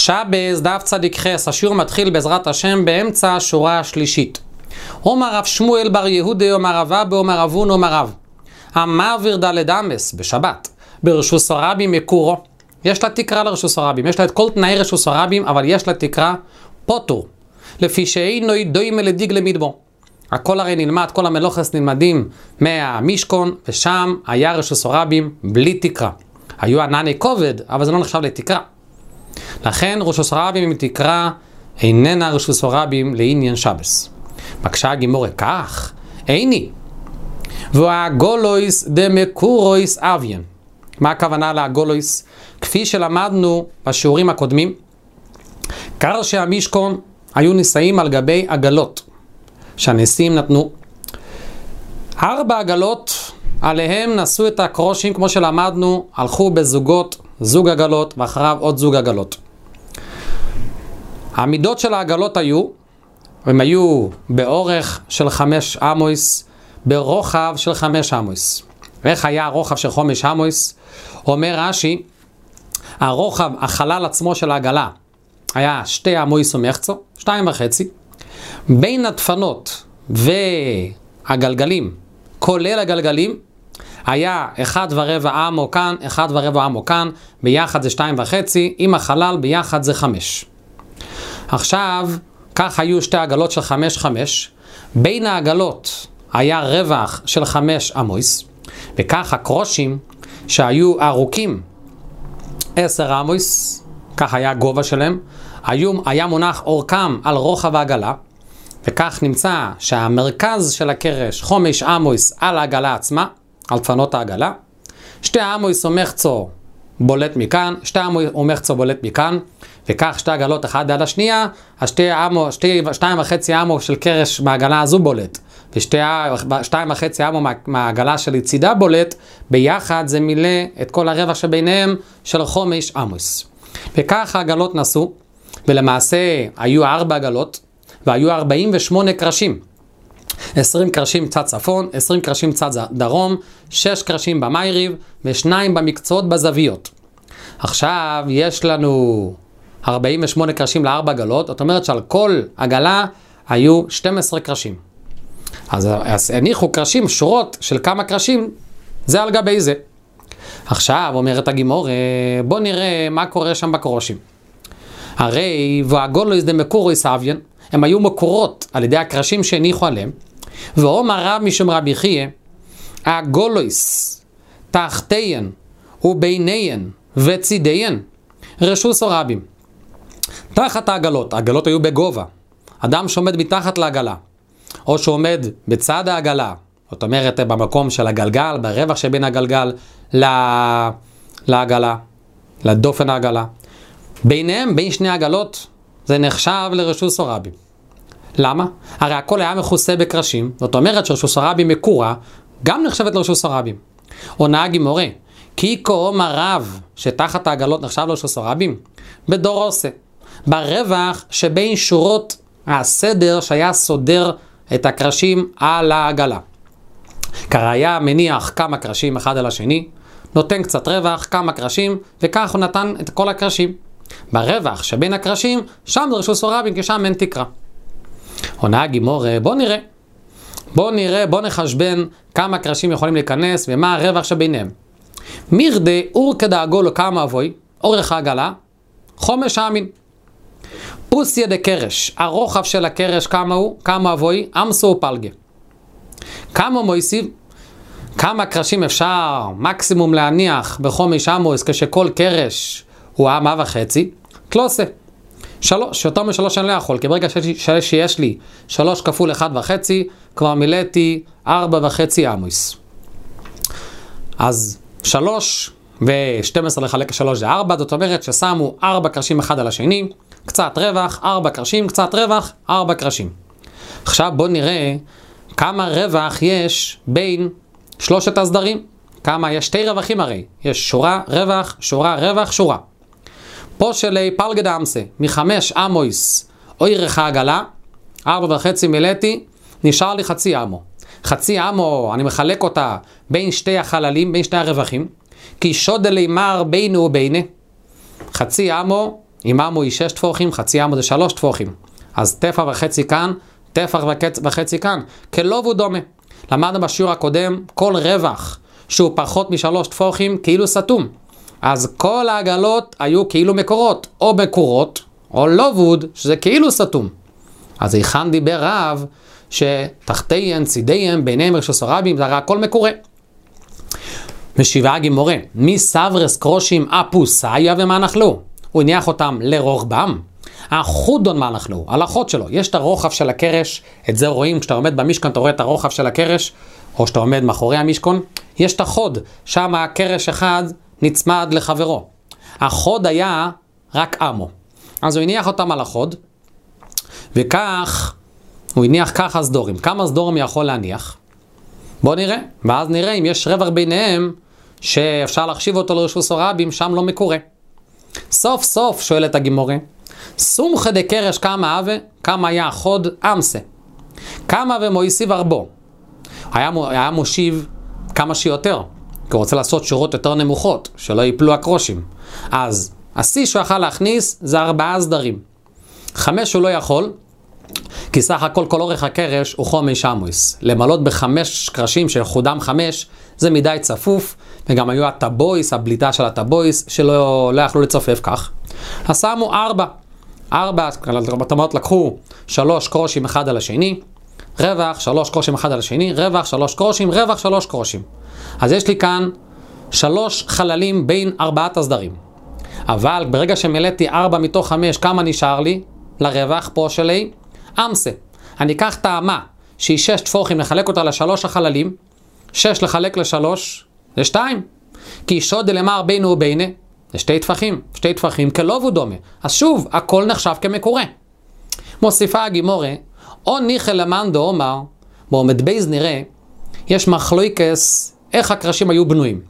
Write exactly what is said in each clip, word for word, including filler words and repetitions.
שבס דף צדיק חס, השיעור מתחיל בעזרת השם באמצע השורה השלישית. אומר רב שמואל בר יהודה, אומר רב אבא, אומר אבון, אומר רב. המעביר דלת אמס בשבת, ברשוס הרבים מקורו. יש לה תקרה לרשוס הרבים, יש לה את כל תנאי רשוס הרבים, אבל יש לה תקרה פוטור. לפי שאינו דוימה לדיג למדבור. הכל הרי נלמד, כל המלוכס נלמדים מהמשכון, ושם היה רשוס הרבים בלי תקרה. היו ענני כובד, אבל זה לא נחשב לתקרה. לכן רשוס הרבים עם תקרה איננה רשוס הרבים לעניין שבס. בקשה הגימורה כך, איני. והגולויס דמקורויס אביין. מה הכוונה להגולויס? כפי שלמדנו בשיעורים הקודמים, קרשי המשכון היו נישאים על גבי עגלות, שהנשיאים נתנו. ארבע עגלות, עליהם נשאו את הקרושים, כמו שלמדנו, הלכו בזוגות, זוג עגלות, ואחריו עוד זוג עגלות. המידות של העגלות היו, הם היו באורך של חמש אמויס, ברוחב של חמש אמויס. איך היה הרוחב של חמש אמויס? אומר רש"י, הרוחב, החלל עצמו של העגלה, היה שתי אמויס ומחצו, שתיים וחצי. בין הדפנות והגלגלים, כולל הגלגלים, היה אחד ורבע אמו כאן, אחד ורבע אמו כאן, ביחד זה שתיים וחצי, עם החלל ביחד זה חמש. עכשיו, כך היו שתי עגלות של חמש חמש, בין העגלות היה רווח של חמש אמויס, וכך הקרושים שהיו ארוכים עשר אמויס, כך היה הגובה שלהם, היו, היה מונח אורכם על רוחב העגלה, וכך נמצא שהמרכז של הקרש חומש אמויס על העגלה עצמה, על דפנות העגלה, שתי אמויס ומחצו בולט מכאן, שתי אמויס ומחצו בולט מכאן, וכך שתי עגלות אחד עד השנייה, השתי אמו, שתי, שתיים וחצי אמו של קרש מהעגלה הזו בולט, ושתיים וחצי אמו מה, מהעגלה של לצידה בולט, ביחד זה מילא את כל הרווח שביניהם של חומש אמוס. וכך העגלות נסו, ולמעשה היו ארבע עגלות, והיו ארבעים ושמונה קרשים. עשרים קרשים צד צפון, עשרים קרשים צד דרום, שש קרשים במייריב, ושניים במקצועות בזוויות. עכשיו יש לנו ארבעים ושמונה קרשים לארבע עגלות, זאת אומרת שעל כל עגלה היו שתים עשרה קרשים. אז, אז הניחו קרשים, שורות של כמה קרשים, זה על גבי זה. עכשיו אומרת הגימורה, בוא נראה מה קורה שם בקרושים. הרי והגולויס דמקורויס אביין, הם היו מקורות על ידי הקרשים שהניחו עליהם, ואומר רב משום רבי חייא, הגולויס תחתיין וביניין וצידיין רשוס הרבים. תחת העגלות, העגלות היו בגובה, אדם שעומד מתחת לעגלה, או שעומד בצד העגלה, זאת אומרת במקום של הגלגל, ברווח שבין הגלגל לעגלה, לדופן העגלה. ביניהם, בין שני עגלות, זה נחשב לרשוס הרבים. למה? הרי הכל היה מכוסה בקרשים, זאת אומרת שרשוס הרבים מקורה, גם נחשבת לרשוס הרבים. עונה הגימורה, כי כה אומר רב שתחת העגלות נחשב לרשוס הרבים, בדור עושה, ברווח שבין שורות הסדר שהיה סודר את הקרשים על העגלה. כראיה מניח כמה קרשים אחד על השני, נותן קצת רווח, כמה קרשים, וכך הוא נתן את כל הקרשים. ברווח שבין הקרשים, שם רשוס הרבים, כי שם אין תקרה. עונה הגימורה, בוא נראה. בוא נראה, בוא נחשבן כמה קרשים יכולים להיכנס, ומה הרווח שביניהם. מירדה אור כדאגולו כמה אבוי, אורך העגלה, חומש אמין. פוסיה דקרש, הרוחב של הקרש כמה הוא, כמה אבוי, אמסו ופלגה. כמה מויסיב, כמה קרשים אפשר מקסימום להניח בחומש אמוס, כשכל קרש הוא אמה וחצי, תלוסה. שלוש, יותר משלוש אני לא יכול, כי ברגע שיש לי שלוש כפול אחד וחצי, כבר מילאתי ארבע וחצי אמוס. אז שלוש ושתים עשרה לחלק שלוש זה ארבע, זאת אומרת ששמו ארבע קרשים אחד על השני, קצת רווח, ארבע קרשים, קצת רווח, ארבע קרשים. עכשיו בוא נראה כמה רווח יש בין שלושת הסדרים. כמה? יש שתי רווחים הרי. יש שורה, רווח, שורה, רווח, שורה. פה שלי פלגד אמסה, מחמש אמויס, אורך העגלה, ארבע וחצי מילאתי, נשאר לי חצי אמו. חצי אמו, אני מחלק אותה בין שתי החללים, בין שתי הרווחים, כי שוד לימר בינו וביני. חצי אמו אם אמו היא שש תפוחים, חצי אמו זה שלוש תפוחים. אז טפח וחצי כאן, טפח וחצי כאן, כלא והוא דומה. למדנו בשיעור הקודם, כל רווח שהוא פחות משלוש תפוחים, כאילו סתום. אז כל העגלות היו כאילו מקורות, או מקורות, או לא ווד, שזה כאילו סתום. אז היכן דיבר רב, שתחתיהם, צידיהם, ביניהם רשוס הרבים, זה הרי הכל מקורה. משיבה גימורה, מי סברס קרושים אפוסאיה ומה נחלו? הוא הניח אותם לרוחבם. החודון מה נחלו, הלכות שלו. יש את הרוחב של הקרש, את זה רואים, כשאתה עומד במשכן, אתה רואה את הרוחב של הקרש, או שאתה עומד מאחורי המשכון. יש את החוד, שם הקרש אחד נצמד לחברו. החוד היה רק אמו. אז הוא הניח אותם על החוד, וכך, הוא הניח ככה סדורים. כמה סדורים יכול להניח? בואו נראה, ואז נראה אם יש רווח ביניהם, שאפשר להחשיב אותו לרשוס הרבים, שם לא מקורה. סוף סוף שואלת הגימורה, סומכה דקרש כמה אבה, כמה היה החוד אמסה. כמה ומויסיב ארבו. היה, היה מושיב כמה שיותר, כי הוא רוצה לעשות שורות יותר נמוכות, שלא ייפלו הקרושים. אז השיא שהוא יכול להכניס זה ארבעה סדרים. חמש הוא לא יכול, כי סך הכל כל אורך הקרש הוא חומש עמוס. למלות בחמש קרשים של חודם חמש, זה מדי צפוף, וגם היו הטבויס, הבליטה של הטבויס, שלא לא יכלו לצופף כך. אז שמו ארבע. ארבע, בתמות לקחו שלוש קרושים אחד על השני, רווח, שלוש קרושים אחד על השני, רווח, שלוש קרושים, רווח, שלוש קרושים. אז יש לי כאן שלוש חללים בין ארבעת הסדרים. אבל ברגע שמילאתי ארבע מתוך חמש, כמה נשאר לי? לרווח פה שלי, אמסה. אני אקח טעמה, שהיא שש תפוחים, נחלק אותה לשלוש החללים, שש לחלק לשלוש, זה שתיים. כי שוד למר בינו ובינה, זה שתי טפחים, שתי טפחים כלא ודומה. אז שוב, הכל נחשב כמקורה. מוסיפה הגימורה, או ניחל למאן דאמר, בעומד בייז נראה, יש מחלוקס, איך הקרשים היו בנויים.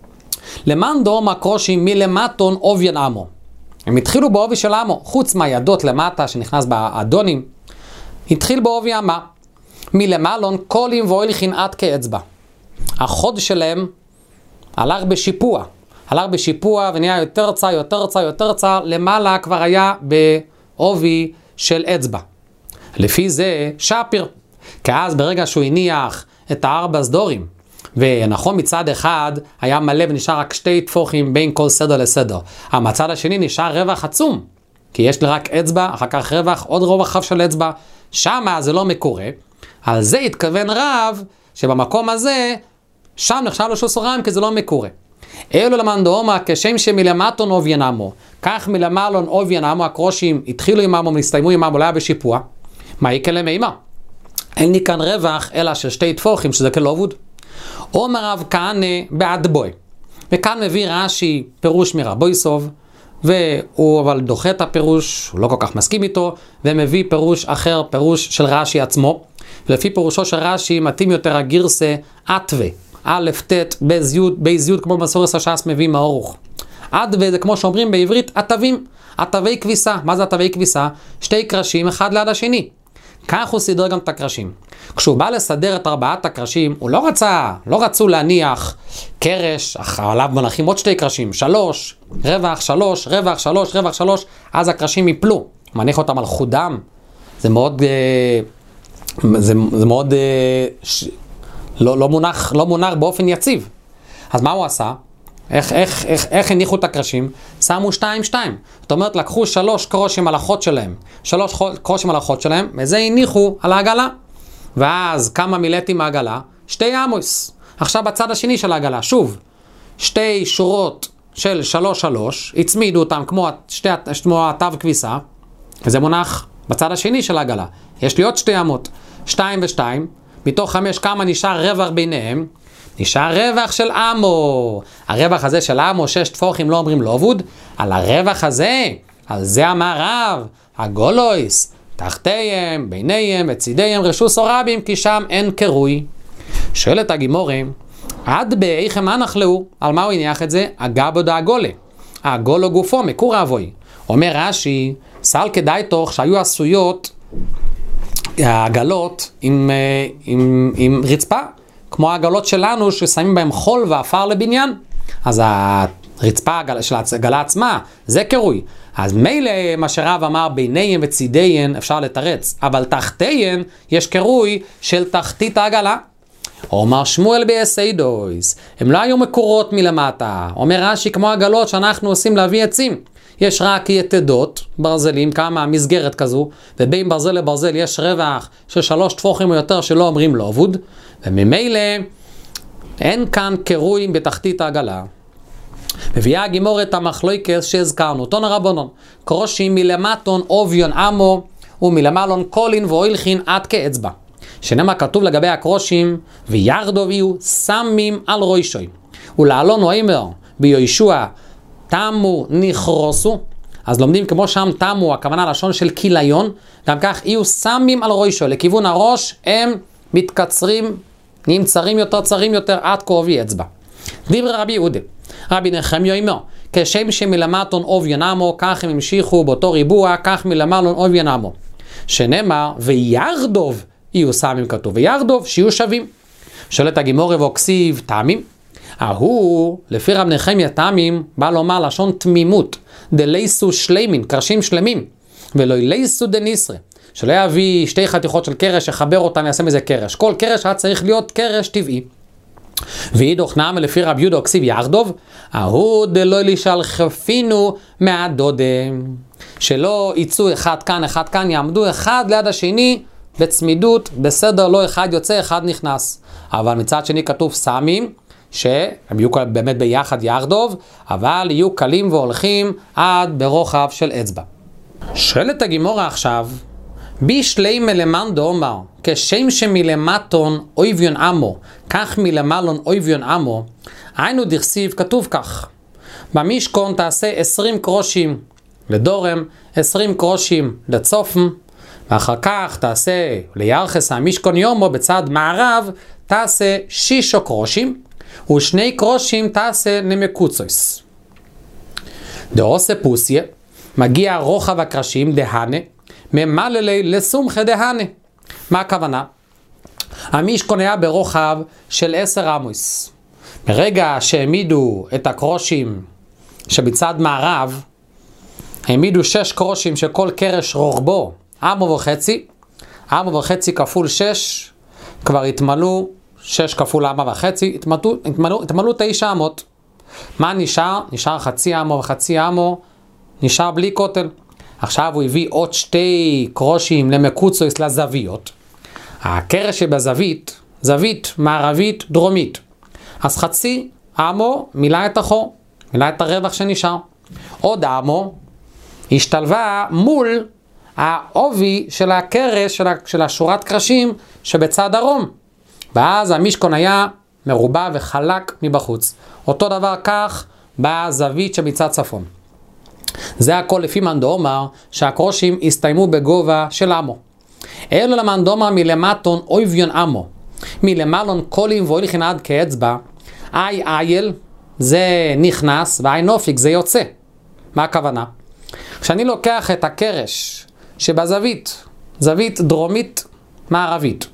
למאן דאמר קרושים מלמטון עוביין עמו. הם התחילו בעובי של עמו, חוץ מהידות למטה שנכנס באדונים, התחיל בעובי עמה. מלמלון קולים ואוילכין עד כאצבע. החוד שלהם הלך בשיפוע. הלך בשיפוע ונהיה יותר צע, יותר צע, יותר צע, למעלה כבר היה בעובי של אצבע. לפי זה שפיר. כי אז ברגע שהוא הניח את הארבע סדורים, ונכון מצד אחד היה מלא ונשאר רק שתי תפוחים בין כל סדר לסדר. המצד השני נשאר רווח עצום. כי יש לי רק אצבע, אחר כך רווח, עוד רוחב של אצבע. שמה זה לא מקורה. על זה התכוון רב, שבמקום הזה, שם נחשב לשוס הרבים, כי זה לא מקורה. אלו למאן דאמר, כשם שמלמטון עוביין עמו, כך מלמעלון עוביין עמו, הקרושים התחילו עם עמו, והסתיימו עם עמו, לא היה בשיפוע. מה יקרה למימה? אין לי כאן רווח, אלא של שתי תפוחים, שזה כלא ווד. אומר רב כהנא בעד בוי. וכאן מביא רש"י פירוש מרבי סוב, והוא אבל דוחה את הפירוש, הוא לא כל כך מסכים איתו, ומביא פירוש אחר, פירוש של רש"י עצמו. ולפי פירושו של רש"י מתאים יותר הגרסה עטווה, א' ת' בייז י' בייז י' כמו במסורת הש"ס מביא מאורוך. עטווה זה כמו שאומרים בעברית עטבים, עטבי כביסה. מה זה עטבי כביסה? שתי קרשים אחד ליד השני. כך הוא סידר גם את הקרשים. כשהוא בא לסדר את ארבעת הקרשים, הוא לא רצה, לא רצו להניח קרש, עליו מנחים עוד שתי קרשים, שלוש, רווח, שלוש, רווח, שלוש, רווח, שלוש, אז הקרשים יפלו. מניח אותם על חודם. זה מאוד, זה, זה מאוד, ש, לא, לא מונח, לא מונח באופן יציב. אז מה הוא עשה? איך, איך, איך, איך הניחו את הקרשים? שמו שתיים, שתיים. זאת אומרת, לקחו שלוש קרושים על החוד שלהם, שלוש קרושים על החוד שלהם, וזה הניחו על העגלה. ואז כמה מילאתי מהעגלה? שתי עמוס. עכשיו בצד השני של העגלה, שוב, שתי שורות של שלוש שלוש, הצמידו אותם כמו, שתי, כמו התו כביסה, וזה מונח בצד השני של העגלה. יש לי עוד שתי עמות, שתיים ושתיים, מתוך חמש כמה נשאר רווח ביניהם? נשאר רווח של עמו. הרווח הזה של עמו, שש תפוחים לא אומרים לא עבוד, על הרווח הזה, על זה אמר רב, הגולויס, תחתיהם, ביניהם, בצידיהם, רשוס הרבים, כי שם אין קרוי. שואלת הגימורה, עד באיכם הנחלו, על מה הוא הניח את זה? הגבו דאגולה. הגולו גופו, מקור אבוי. אומר רש"י, סל כדאי תוך שהיו עשויות העגלות עם, עם, עם רצפה, כמו העגלות שלנו ששמים בהם חול ואפר לבניין. אז רצפה של העגלה עצמה, זה קירוי. אז מילא מה שרב אמר ביניהם וצידיהם אפשר לתרץ, אבל תחתיהם יש קירוי של תחתית העגלה. אומר שמואל בייסיידויס, הם לא היו מקורות מלמטה. אומר רש"י, כמו עגלות שאנחנו עושים להביא עצים. יש רק יתדות, ברזלים, כמה מסגרת כזו, ובין ברזל לברזל יש רווח של שלוש טפוחים או יותר שלא אומרים לא עבוד, וממילא אין כאן קירוי בתחתית העגלה. מביאה הגימור את המחלוקס שהזכרנו, תון הרבנון, קרושים מלמטון אוביון עמו ומלמלון קולין ואוילכין עד כאצבע. שנאמר כתוב לגבי הקרושים, וירדו ויהיו סמים על רוישוי. ולעלון הוא אמר ביהושע, תמו נכרוסו. אז לומדים כמו שם תמו, הכוונה לשון של כיליון, גם כך יהיו סמים על רוישוי. לכיוון הראש הם מתקצרים, נהיים צרים יותר, צרים יותר, עד כעובי אצבע. דברי רבי יהודה, רבי נחמיה אומר, כשם שמלמטון אוביון עמו, כך הם המשיכו באותו ריבוע, כך מלמלון אוביון עמו. שנאמר, וירדוב יהיו סמים כתוב, וירדוב שיהיו שווים. שואלת הגימור ואוקסיב, טעמים? ההוא, לפי רב נחמיה טעמים, בא לומר לשון תמימות, דלייסו שלימין, קרשים שלמים, ולא לייסו דניסרה. שלא יביא שתי חתיכות של קרש, יחבר אותם, יעשה מזה קרש. כל קרש היה צריך להיות קרש טבעי. ואידוך נעמה לפי רב יהודה אוקסיב ירדוב, ההוא דלא לישל חפינו מהדודם. שלא יצאו אחד כאן, אחד כאן, יעמדו אחד ליד השני, בצמידות, בסדר, לא אחד יוצא, אחד נכנס. אבל מצד שני כתוב סמים, שהם יהיו באמת ביחד ירדוב, אבל יהיו קלים והולכים עד ברוחב של אצבע. שואלת הגימורה עכשיו, בישלי מלמאן דאמר, כשם שמלמטון אויביון עמו, כך מלמלון אויביון עמו, היינו דכסיב, כתוב כך, במשכון תעשה עשרים קרושים לדורם, עשרים קרושים לצופן, ואחר כך תעשה לירחס המשכון יומו בצד מערב, תעשה שישו קרושים, ושני קרושים תעשה למקוצויס. דעושה פוסיה, מגיע רוחב הקרשים דהנה, ממללי לסומכה דהנה. מה הכוונה? המשכון היה ברוחב של עשר אמוס. ברגע שהעמידו את הקרושים שבצד מערב, העמידו שש קרושים שכל קרש רוחבו אמו וחצי, אמו וחצי כפול שש, כבר התמלאו, שש כפול אמה וחצי, התמלאו, התמלאו, התמלאו תשע אמות. מה נשאר? נשאר חצי אמו וחצי אמו, נשאר בלי כותל. עכשיו הוא הביא עוד שתי קרושים למקוצויס לזוויות. הקרש שבזווית, זווית מערבית דרומית. אז חצי אמו מילא את החור, מילא את הרווח שנשאר. עוד אמו השתלבה מול העובי של הקרש, של, של השורת קרשים שבצד דרום. ואז המשכון היה מרובע וחלק מבחוץ. אותו דבר כך בזווית שבצד צפון. זה הכל לפי מאן דאמר שהקרושים הסתיימו בגובה של אמו. אלו למאן דאמר מלמטון אויביון עמו, מלמלון קולים ואוילכין עד כאצבע, אי אייל זה נכנס ואי נופיק זה יוצא. מה הכוונה? כשאני לוקח את הקרש שבזווית, זווית דרומית מערבית,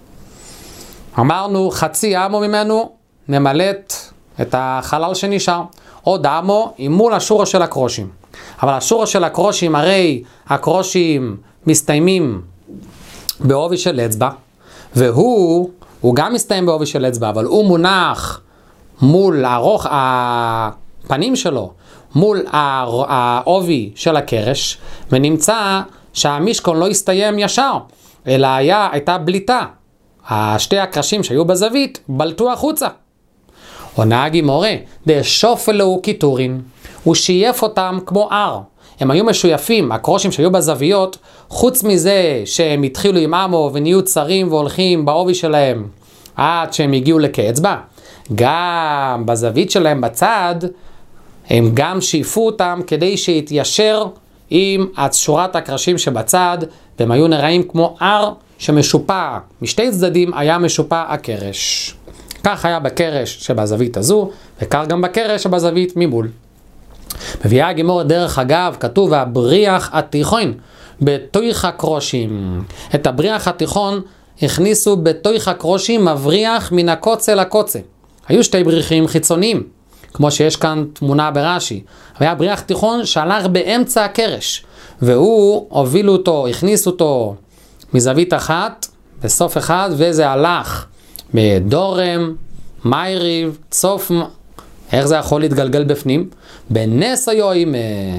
אמרנו חצי אמו ממנו נמלט את החלל שנשאר, עוד אמו עם מול השורה של הקרושים. אבל השורה של הקרושים, הרי הקרושים מסתיימים בעובי של אצבע, והוא הוא גם מסתיים בעובי של אצבע, אבל הוא מונח מול הרוח, הפנים שלו, מול העובי של הקרש, ונמצא שהמשכון לא הסתיים ישר, אלא היה, הייתה בליטה. השתי הקרשים שהיו בזווית בלטו החוצה. עונה הגימורה, דשופלו קיטורין, הוא שייף אותם כמו אר. הם היו משויפים, הקרושים שהיו בזוויות, חוץ מזה שהם התחילו עם אמו ונהיו צרים והולכים בעובי שלהם עד שהם הגיעו לכאצבע, גם בזווית שלהם בצד, הם גם שייפו אותם כדי שיתיישר עם שורת הקרשים שבצד, והם היו נראים כמו אר שמשופע, משתי צדדים היה משופע הקרש. כך היה בקרש שבזווית הזו, וכך גם בקרש שבזווית ממול. מביאה הגימור דרך אגב, כתוב הבריח התיכון בתוך הקרושים. את הבריח התיכון הכניסו בתוך הקרושים מבריח מן הקוצה לקוצה. היו שתי בריחים חיצוניים, כמו שיש כאן תמונה ברש"י. היה בריח תיכון שהלך באמצע הקרש, והוא הוביל אותו, הכניס אותו מזווית אחת, בסוף אחד, וזה הלך בדורם, מייריב, צוף, איך זה יכול להתגלגל בפנים? בנס היועמד.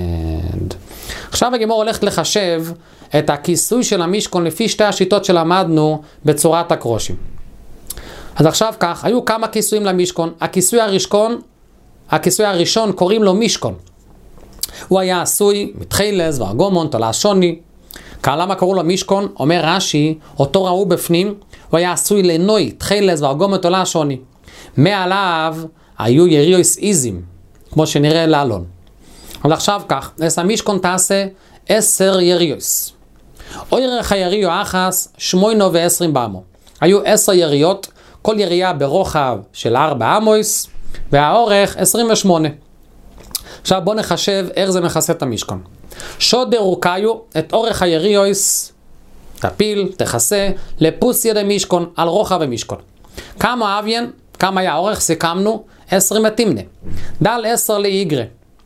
עכשיו הגמור הולכת לחשב את הכיסוי של המשכון לפי שתי השיטות שלמדנו בצורת הקרושים. אז עכשיו כך, היו כמה כיסויים למשכון. הכיסוי הראשון, הכיסוי הראשון קוראים לו משכון. הוא היה עשוי מתחילס וארגומון, תולע שוני. כאן למה קראו לו משכון? אומר רש"י, אותו ראו בפנים, הוא היה עשוי לנוי, תחילס וארגומון, תולע שוני. מעליו היו יריוס איזים, כמו שנראה לאלון. אבל עכשיו כך, אז המשכון תעשה עשר יריוס. אורך היריו אחס, שמוינו ועשרים באמו. היו עשר יריות, כל ירייה ברוחב של ארבע אמויס, והאורך עשרים ושמונה. עכשיו בוא נחשב איך זה מכסה את המשכון. שוד דרוקאיו, את אורך היריוס, תפיל, תכסה, לפוס ידי משכון, על רוחב המשכון. כמה אביין, כמה היה אורך, סיכמנו, עשרים ותמנה. דל עשר לאיגרה.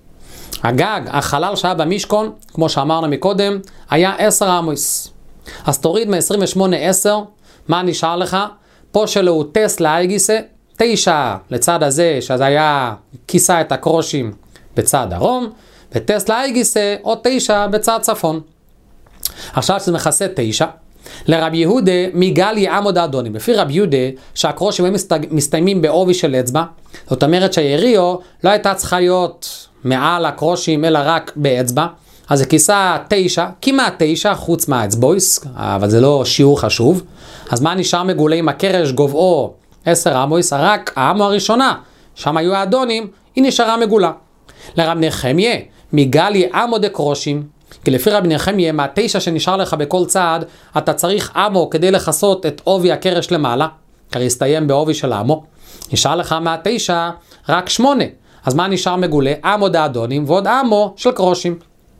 הגג, החלל שהיה במשכון, כמו שאמרנו מקודם, היה עשר אמויס. אז תוריד מ-עשרים ושמונה עשר, מה נשאר לך? פה שלו הוא טס לאייגיסה, תשע לצד הזה, שזה היה כיסה את הקרושים בצד דרום, וטס לאייגיסה עוד תשע בצד צפון. עכשיו שזה מכסה תשע, לרב יהודה מגלי עמוד האדונים. לפי רב יהודה שהקרושים הם מסתיימים בעובי של אצבע, זאת אומרת שהיריו לא הייתה צריכה להיות מעל הקרושים אלא רק באצבע, אז זה כיסה תשע, כמעט תשע חוץ מהאצבויס, אבל זה לא שיעור חשוב. אז מה נשאר מגולה עם הקרש גובעו עשר אמויס? רק האמו הראשונה, שם היו האדונים, היא נשארה מגולה. לרב נחמיה מגלי עמוד הקרושים, כי לפי רב נחמיה מהתשע שנשאר לך בכל צעד, אתה צריך אמו כדי לחסות את עובי הקרש למעלה, כי הסתיים בעובי של אמו. נשאר לך מהתשע רק שמונה, אז מה נשאר מגולה? עמוד האדונים ועוד אמו של קרושים.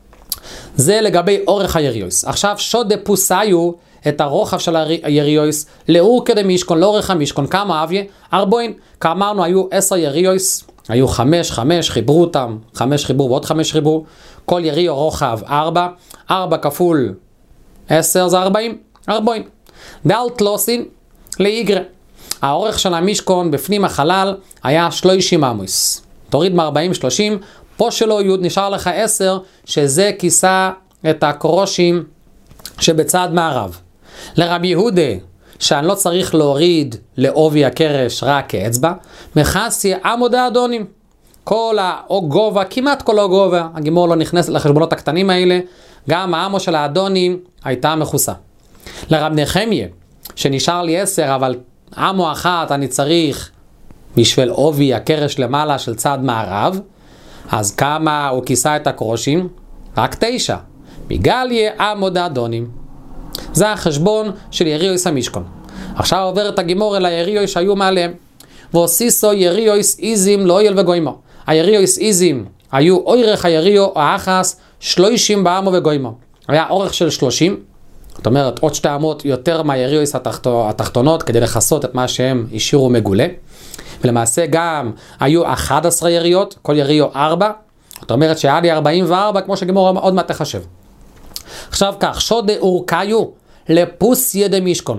זה לגבי אורך היריוס. עכשיו שוד דפוסיו, את הרוחב של היריוס, לאור כדי משכון, לאורך המשכון, כמה אביה? ארבעים. כאמרנו היו עשר יריוס, היו חמש, חמש, חיברו אותם, חמש חיבור ועוד חמש חיבור, כל יריו רוחב ארבע, ארבע כפול עשר זה ארבעים, ארבעים. דל תלוסין לאיגרה. האורך של המשכון בפנים החלל היה שלושים אמויס. תוריד מ-ארבעים שלושים, פה שלו י' נשאר לך עשר, שזה כיסה את הקרושים שבצד מערב. לרב יהודה, שאני לא צריך להוריד לעובי הקרש רק כאצבע, מכסי עמוד האדונים. כל הגובה, כמעט כל הגובה, הגימור לא נכנס לחשבונות הקטנים האלה, גם העמו של האדונים הייתה מכוסה. לרב נחמיה, שנשאר לי עשר, אבל עמו אחת אני צריך בשביל עובי הקרש למעלה של צד מערב, אז כמה הוא כיסה את הקרושים? רק תשע. מגליה עמוד האדונים. זה החשבון של יריוס המשכון. עכשיו עובר את הגימור אל היריוס שהיו מעליהם. ועוסיסו יריוס איזים לא יל וגוימו. היריוס איזים היו אורך היריו האחס שלושים בעמו וגוימו. היה אורך של שלושים, זאת אומרת עוד שתי אמות יותר מהיריוס התחתונות כדי לחסות את מה שהם השאירו מגולה. ולמעשה גם היו אחת עשרה יריות, כל יריו ארבע, זאת אומרת שהיה לי ארבעים וארבע, כמו שגמור עוד מעט תחשב. עכשיו כך, שוד אורקאיו לפוס ידי משכון.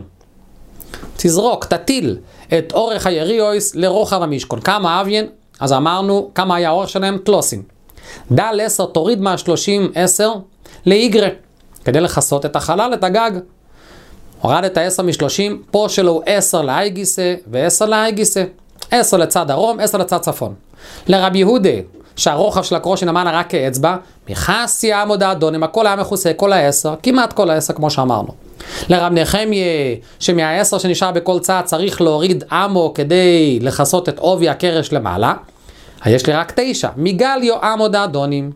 תזרוק, תטיל את אורך היריוס לרוחב המשכון. כמה אביין? אז אמרנו, כמה היה האורך שלהם? תלוסין. דל עשר, תוריד מה-שלושים עשר לאיגרה, כדי לחסות את החלל, את הגג. הורד את ה-עשר מ-שלושים, פה שלו עשר לאייגיסה ו-עשר לאייגיסה. עשר לצד דרום, עשר לצד צפון. לרב יהודה, שהרוחב של הקרושין אמרנו רק כאצבע, מכסי עמוד האדונים, הכל היה מכוסה, כל העשר, כמעט כל העשר כמו שאמרנו. לרב נחמיה, שמהעשר שנשאר בכל צד צריך להוריד עמו כדי לחסות את עובי הקרש למעלה, יש לי רק תשע, מגליו עמוד האדונים.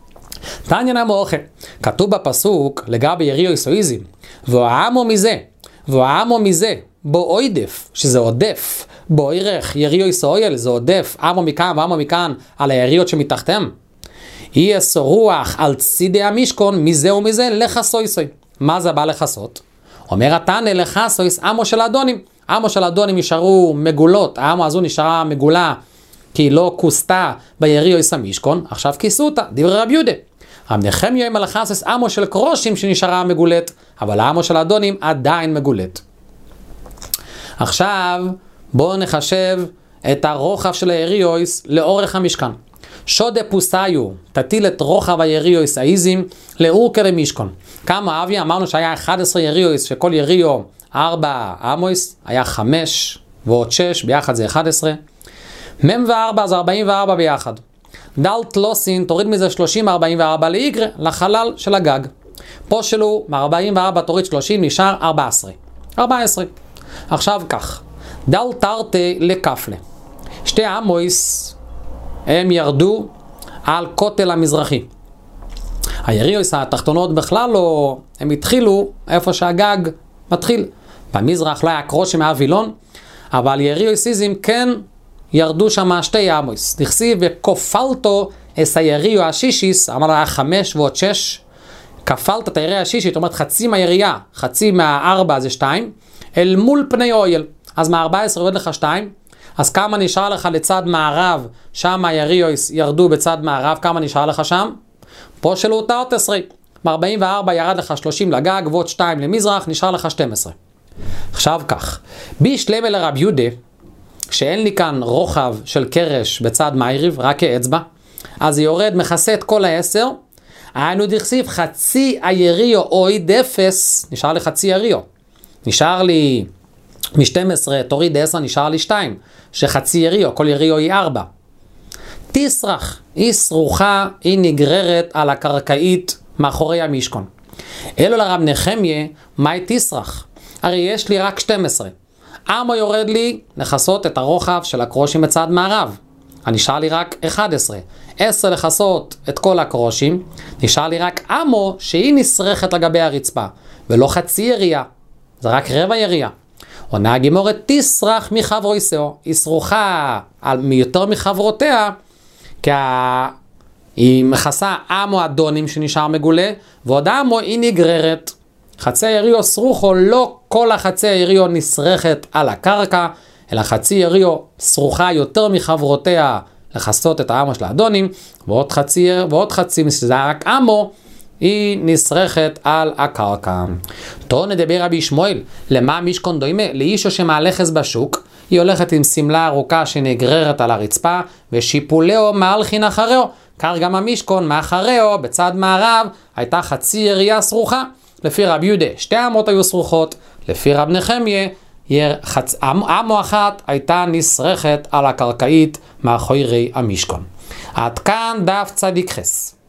תניא נמוכה, כתוב בפסוק לגבי יריו יסואיזים, והעמו מזה, והעמו מזה, בו עודף, שזה עודף, בו ערך יריו יסואיל, זה עודף, עמו מכאן ועמו מכאן על היריות שמתחתם. יהיה רוח על צידי המשכון, מזה ומזה לחסויסוי. מה זה בא לחסות? אומר התנא לחסויס עמו של האדונים. עמו של האדונים נשארו מגולות, העמו הזו נשארה מגולה כי היא לא כוסתה ביריוס המשכון, עכשיו כיסו אותה, דברי רבי יהודה. רב נחמיה עם הלחסס עמו של קרושים שנשארה מגולת, אבל העמו של האדונים עדיין מגולת. עכשיו בואו נחשב את הרוחב של היריוס לאורך המשכן. שודה פוסאיו, תטיל את רוחב היריוס האיזים לאורכה למשכון. כמה אבי? אמרנו שהיה אחד עשר יריוס, שכל יריו ארבע עמוס, היה חמש ועוד שש, ביחד זה אחד עשר. מם וארבע זה ארבעים וארבע ביחד. דל תלוסין, תוריד מזה שלושים ארבעים וארבע לאיגרה, לחלל של הגג. פה שלו, מ-ארבעים וארבע תוריד שלושים, נשאר ארבע עשרה. ארבע עשרה. עכשיו כך, דל תרתי לקפלה. שתי עמוס, הם ירדו על כותל המזרחי. היריוס התחתונות בכלל לא, הם התחילו איפה שהגג מתחיל. במזרח לא היה קרושים מהווילון, אבל יריוסיזם כן ירדו שם שתי עמוס. נכסיב וכופלתו אס היריו השישיס, אמרנו היה חמש ועוד שש, כפלת את היריו השישית, זאת אומרת חצי מהירייה, חצי מהארבע זה שתיים, אל מול פני אויל. אז מה-ארבע עשרה יורד לך שתיים, אז כמה נשאר לך לצד מערב, שם היריוס ירדו בצד מערב, כמה נשאר לך שם? פה שלו תרת עשרה. מ-ארבעים וארבע ירד לך שלושים לגג, ועוד שתיים למזרח, נשאר לך שתים עשרה. עכשיו כך, בישלמה לרב יהודה, שאין לי כאן רוחב של קרש בצד מעריב, רק כאצבע, אז היא יורד, מכסה את כל העשר, היינו דכסיב חצי היריו אויד אפס, נשאר לי חצי יריו. נשאר לי מ-שתים עשרה, תוריד עשר, נשאר לי שתיים, שחצי יריו, כל יריו היא ארבע. תסרח, היא סרוחה, היא נגררת על הקרקעית מאחורי המשכון. אלו לרב נחמיה, מהי תסרח? הרי יש לי רק שתים עשרה. עמו יורד לי לחסות את הרוחב של הקרושים בצד מערב. נשאר לי רק אחד עשר. עשר לחסות את כל הקרושים, נשאר לי רק עמו שהיא נסרכת לגבי הרצפה, ולא חצי ירייה, זה רק רבע ירייה. עונה הגימורת תסרח מחברותיה, היא סרוחה מיותר מחברותיה, כי היא מכסה עמו אדונים שנשאר מגולה, ועוד עמו היא נגררת. חצי יריו סרוחו, לא כל החצי יריו נסרכת על הקרקע, אלא חצי יריו סרוחה יותר מחברותיה לחסות את העמו של האדונים, ועוד חצי, ועוד חצי, זה רק עמו, היא נסרכת על הקרקע. תור נדבר רבי שמואל, למה משכון דומה? לאישו שמהלכס בשוק, היא הולכת עם סמלה ארוכה שנגררת על הרצפה, ושיפולהו מהלכין אחריו. כך גם המשכון מאחריו, בצד מערב, הייתה חצי ירייה סרוחה. לפי רבי יהודה, שתי עמות היו סרוכות, לפי רב נחמיה, חצ... עמו אחת הייתה נסרכת על הקרקעית מאחורי המשכון. עד כאן דף צדיק חס.